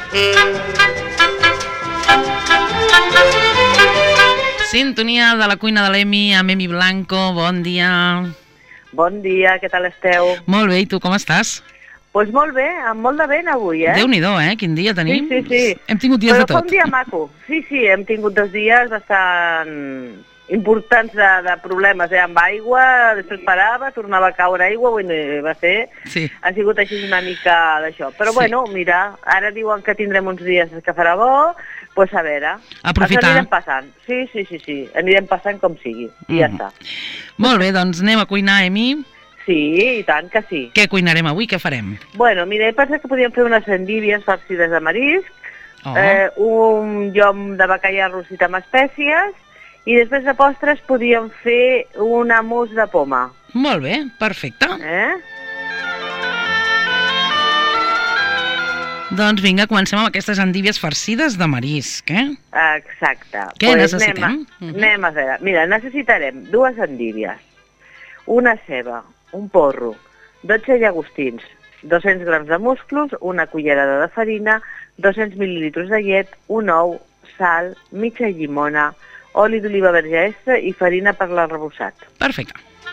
Sintonia de la cuina de l'Emi amb Emi Blanco, bon dia. Bon dia, què tal esteu? Molt bé, i tu com estàs? Doncs molt bé, amb molt de vent avui, Déu-n'hi-do, quin dia tenim. Sí. Hem tingut dies de tot. Però fa un dia maco. Sí, hem tingut 2 dies bastant importants de problemes, amb aigua, després parava, tornava a caure aigua, va ser... Sí. Ha sigut així una mica d'això. Però bueno, mira, ara diuen que tindrem uns dies que farà bo, doncs a veure. Aprofitar. Ens anirem passant. Sí. Anirem passant com sigui, i ja està. Molt bé, doncs anem a cuinar, Emi. Sí, i tant que sí. Què cuinarem avui? Què farem? Bueno, mira, he pensat que podíem fer unes endívies farcides de marisc, un llom de bacallà rostit amb espècies, i després de postres podíem fer un mousse de poma. Molt bé, perfecte. Doncs vinga, comencem amb aquestes endívies farcides de marisc, Exacte. Què necessitem? Anem a veure. Mira, necessitarem 2 endívies, una ceba, un porro, 12 llagostins, 200 grams de musclos, una cullerada de farina, 200 mil·lilitres de llet, un ou, sal, mitja llimona, oli d'oliva verge extra i farina per l'arrebossat. Perfecte.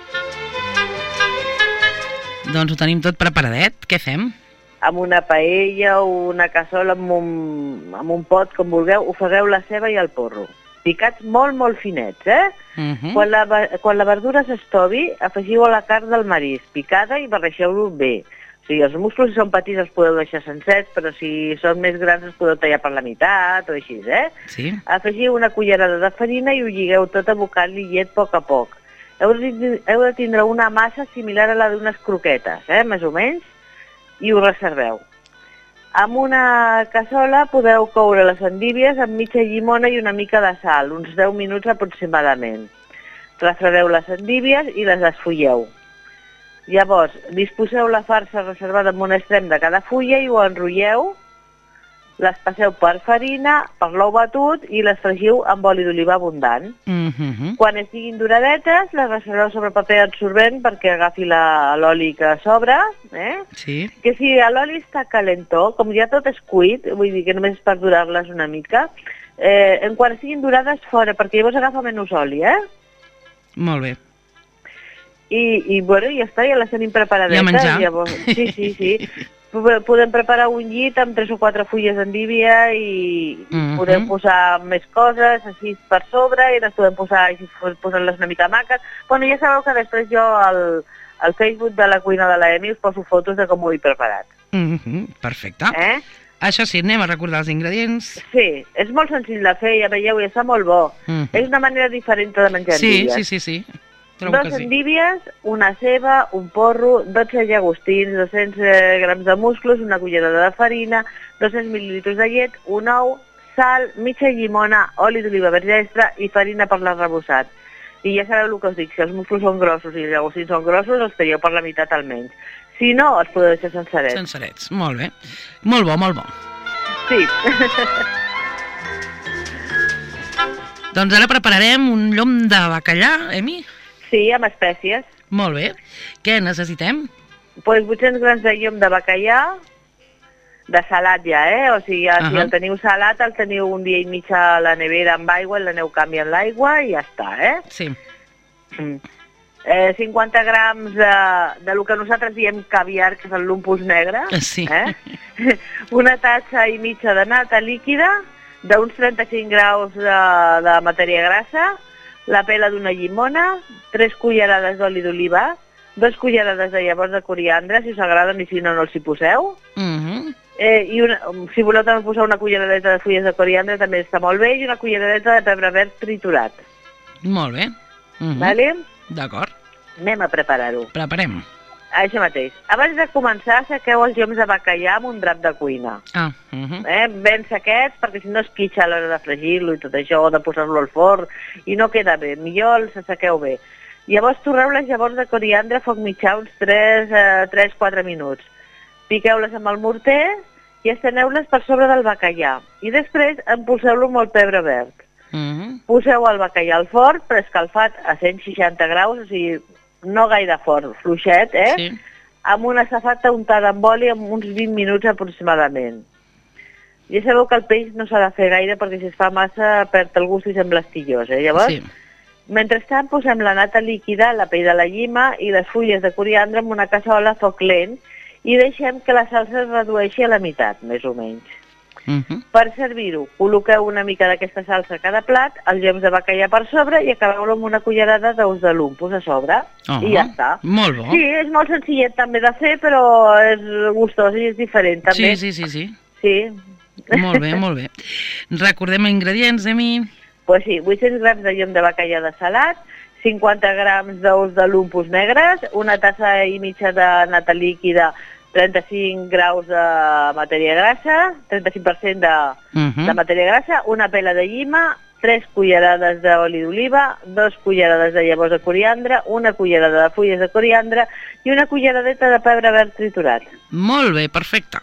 Doncs ho tenim tot preparadet. Què fem? Amb una paella o una cassola, amb un pot, com vulgueu, ofegueu la ceba i el porro. Picats molt finets, Quan la verdura s'estovi, afegiu la carn del marisc, picada, i barregeu-lo bé. O sigui, els musclos, si són petits, els podeu deixar sencers, però si són més grans, els podeu tallar per la meitat, o així, Sí. Afegiu una cullerada de farina i ho lligueu tot abocant-li llet a poc a poc. Heu de tindre una massa similar a la d'unes croquetes, més o menys, i ho reserveu. Amb una cassola podeu coure les endívies amb mitja llimona i una mica de sal, uns 10 minuts aproximadament. Refredeu les endívies i les desfulleu. Llavors, disposeu la farsa reservada en un extrem de cada fulla i ho enrotlleu, les passeu per farina, per l'ou batut i les fregiu amb oli d'oliva abundant. Quan estiguin doradetes, les reserveu sobre paper absorbent perquè agafi l'oli que sobra, Sí. Que si l'oli està calentó, com ja tot és cuit, vull dir que només és per dorar-les una mica, quan estiguin dorades fora, perquè llavors agafa menys oli, Molt bé. I bueno, ja està, ja les tenim preparadetes. I a menjar. Llavors, sí. Podem preparar un llit amb 3 o 4 fulles d'endívia i podem posar més coses així per sobre i les podem posar així, posant-les una mica maques. Bueno, ja sabeu que després jo al Facebook de la cuina de l'Emi us poso fotos de com ho he preparat. Perfecte. Això sí, anem a recordar els ingredients. Sí, és molt senzill de fer, ja veieu, i està molt bo. És una manera diferent de menjar endívies. Sí. 2 endívies, una ceba, un porro, 12 llagostins, 200 grams de musclos, una cullerada de farina, 200 mil·lilitres de llet, un ou, sal, mitja llimona, oli d'oliva verge extra i farina per l'arrebossat. I ja sabeu el que us dic, si els musclos són grossos i els llagostins són grossos, els talleu per la meitat almenys. Si no, els podeu deixar sencerets. Sencerets, molt bé. Molt bo. Sí. Doncs ara prepararem un llom de bacallà, Emi? Sí, amb espècies. Molt bé. Què necessitem? Doncs 800 grams de llom de bacallà, de salat ja, O sigui, si el teniu salat, el teniu un dia i mig a la nevera amb aigua, l'aneu canviant l'aigua i ja està, Sí. 50 grams de lo que nosaltres diem caviar, que és el lumpus negre. Sí. Una tassa i mitja de nata líquida, d'uns 35 graus de matèria grassa, la pela d'una llimona, 3 cullerades d'oli d'oliva, 2 cullerades de llavors de coriandre, si us agraden, i si no, no els hi poseu. I si voleu també posar una culleradeta de fulles de coriandre també està molt bé, i una culleradeta de pebre verd triturat. Molt bé. Vale? D'acord. Anem a preparar-ho. Preparem. Això mateix. Abans de començar, sequeu els lloms de bacallà amb un drap de cuina. Ben sequets, perquè si no es quitxa a l'hora de fregir-lo i tot això, o de posar-lo al forn, i no queda bé. Millor els assequeu bé. Llavors torreu les llavors de coriandre a foc mitjà uns 3-4 minuts. Piqueu-les amb el morter i esteneu-les per sobre del bacallà. I després empolseu-lo amb el pebre verd. Poseu el bacallà al forn, preescalfat a 160 graus, o sigui, no gaire fort, fluixet, Sí. Amb una safata untada amb oli amb uns 20 minuts aproximadament. Ja sabeu que el peix no s'ha de fer gaire perquè si es fa massa perd el gust i sembla estillós, Llavors, Sí. mentrestant posem la nata líquida, la pell de la llima i les fulles de coriandre en una cassola a foc lent i deixem que la salsa es redueixi a la meitat, més o menys. Per servir-ho, col·loqueu una mica d'aquesta salsa a cada plat, els gems de bacallà per sobre i acabeu-lo amb una cullerada d'ous de lumpus a sobre. I ja està. Molt bo. Sí, és molt senzillet també de fer, però és gustós i és diferent també. Sí. Sí. Molt bé, molt bé. Recordem ingredients, Emi. Pues sí, 800 grams de llom de bacallà de salat, 50 grams d'ous de lumpus negres, una tassa i mitja de nata líquida, 35 graus de matèria grassa, 35% de matèria grassa, una pela de llima, 3 cullerades d'oli d'oliva, 2 cullerades de llavors de coriandre, una cullerada de fulles de coriandre i una culleradeta de pebre verd triturat. Molt bé, perfecte.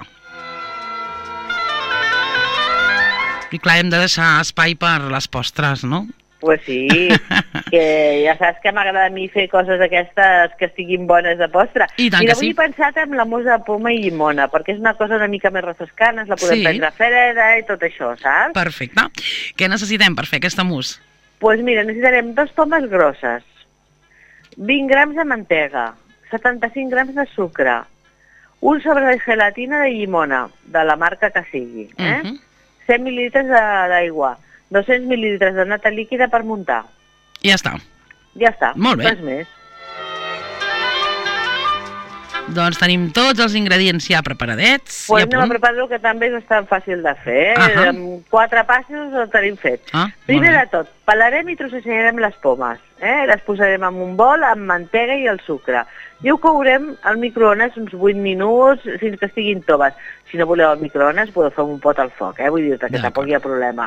I clar, hem de deixar espai per les postres, no? Pues sí, que ja saps que m'agrada a mi fer coses d'aquestes que estiguin bones de postre. I tant que sí. Avui he pensat en la mousse de poma i llimona, perquè és una cosa una mica més refrescant, ens la podem prendre freda i tot això, saps? Perfecte. Què necessitem per fer aquesta mousse? Pues mira, necessitarem 2 pomes grosses, 20 grams de mantega, 75 grams de sucre, un sobre de gelatina de llimona, de la marca que sigui, 100 mil·lilitres d'aigua, 200 mil·lilitres de nata líquida per muntar. Ja està. Ja està, molt bé. Res més. Doncs tenim tots els ingredients ja preparadets. Pues anem a preparar-ho, que també és bastant fàcil de fer. Amb 4 passos ho tenim fet. Primer de tot, pelarem i trossejarem les pomes. Les posarem en un bol amb mantega i el sucre. I ho courem al microones uns 8 minuts fins que estiguin toves. Si no voleu al microones, podeu fer un pot al foc, vull dir-te que tampoc hi ha problema.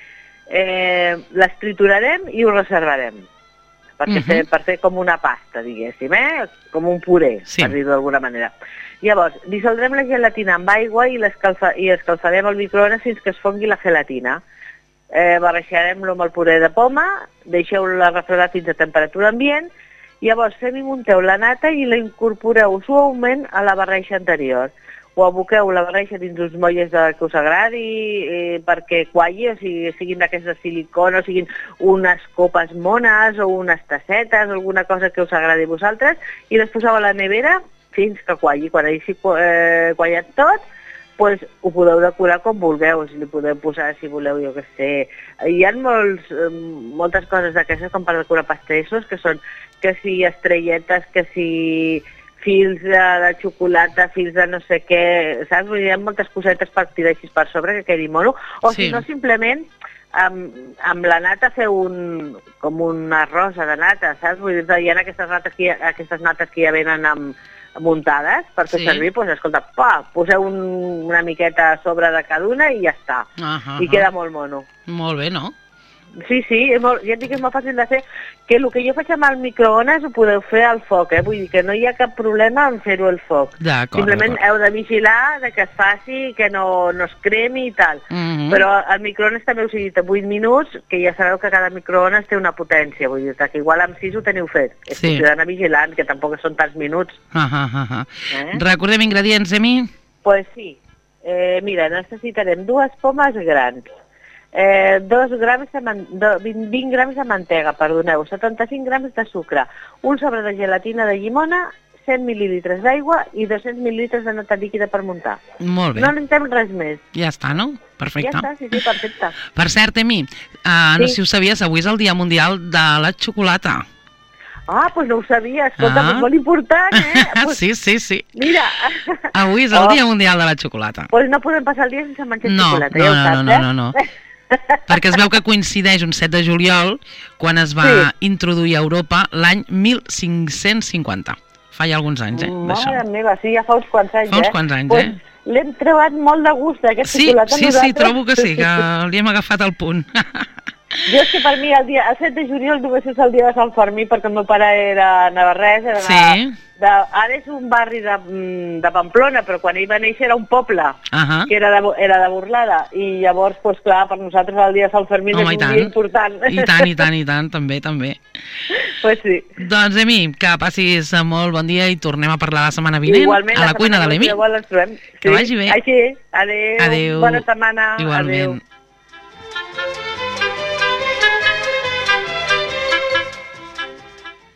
Les triturarem i ho reservarem per fer com una pasta, diguéssim, com un puré, per dir-ho d'alguna manera. Llavors, dissoldrem la gelatina amb aigua i escalfarem al microones fins que es fongui la gelatina. Barrejarem-lo amb el puré de poma, deixeu-la refredar fins a temperatura ambient, llavors fem i munteu la nata i la incorporeu suaument a la barreja anterior. O aboqueu la barreja dins uns molles que us agradi perquè qualli, o sigui, siguin d'aquestes de silicona, o siguin unes copes mones o unes tassetes, alguna cosa que us agradi a vosaltres, i les poseu a la nevera fins que qualli. Quan hagi quallat tot, doncs ho podeu decorar com vulgueu, si li podeu posar, si voleu, jo què sé. Hi ha moltes coses d'aquestes com per decorar pastessos, que són que si estrelletes, que si fils de xocolata, fils de no sé què, saps? Hi ha moltes cosetes per tirar així per sobre que quedi mono. O si no, simplement amb la nata feu com una rosa de nata, saps? Vull dir, hi ha aquestes nates que ja venen muntades per fer servir, doncs escolta, poseu una miqueta a sobre de cada una i ja està. I queda molt mono. Molt bé, no? Sí, ja et dic que és molt fàcil de fer, que el que jo faig amb el microones ho podeu fer al foc, vull dir que no hi ha cap problema en fer-ho al foc. Simplement heu de vigilar que es faci, que no es cremi i tal. Però el microones també us he dit 8 minuts, que ja sabeu que cada microones té una potència, vull dir que igual amb 6 ho teniu fet. És qüestió d'anar vigilant, que tampoc són tants minuts. Recordem ingredients, Emi? Pues sí. Mira, necessitarem 2 pomes grans, 20 grams de mantega, perdoneu, 75 grams de sucre, un sobre de gelatina de llimona, 100 mil·lilitres d'aigua i 200 mil·lilitres de nata líquida per muntar. Molt bé. No necessitem res més. Ja està, no? Perfecte. Ja està, sí, perfecte. Per cert, Emi, no sé si ho sabies, avui és el Dia Mundial de la Xocolata. Doncs no ho sabia, escolta, és molt important, Sí. Mira. Avui és el Dia Mundial de la Xocolata. Doncs no podem passar el dia sense menjar xocolata, ja ho saps, No. Perquè es veu que coincideix un 7 de juliol quan es va introduir a Europa l'any 1550. Fa ja alguns anys, d'això. Mare meva, sí, ja fa uns quants anys, Fa uns quants anys, L'hem trobat molt de gust, aquesta xocolata. Sí, trobo que sí, que li hem agafat el punt. Jo és que per mi el 7 de juliol només és el dia de Sant Fermí, perquè el meu pare era navarrès, era Ara és un barri de Pamplona, però quan ell va néixer era un poble, que era de Burlada, i llavors, doncs clar, per nosaltres el dia de Sant Fermín és un dia important. I tant, també. Pues sí. Doncs, Emi, que passis molt bon dia i tornem a parlar la setmana vinent. Igualment, a la cuina de l'Emi. Que vagi bé. Així, adéu. Bona setmana. Igualment. Adéu.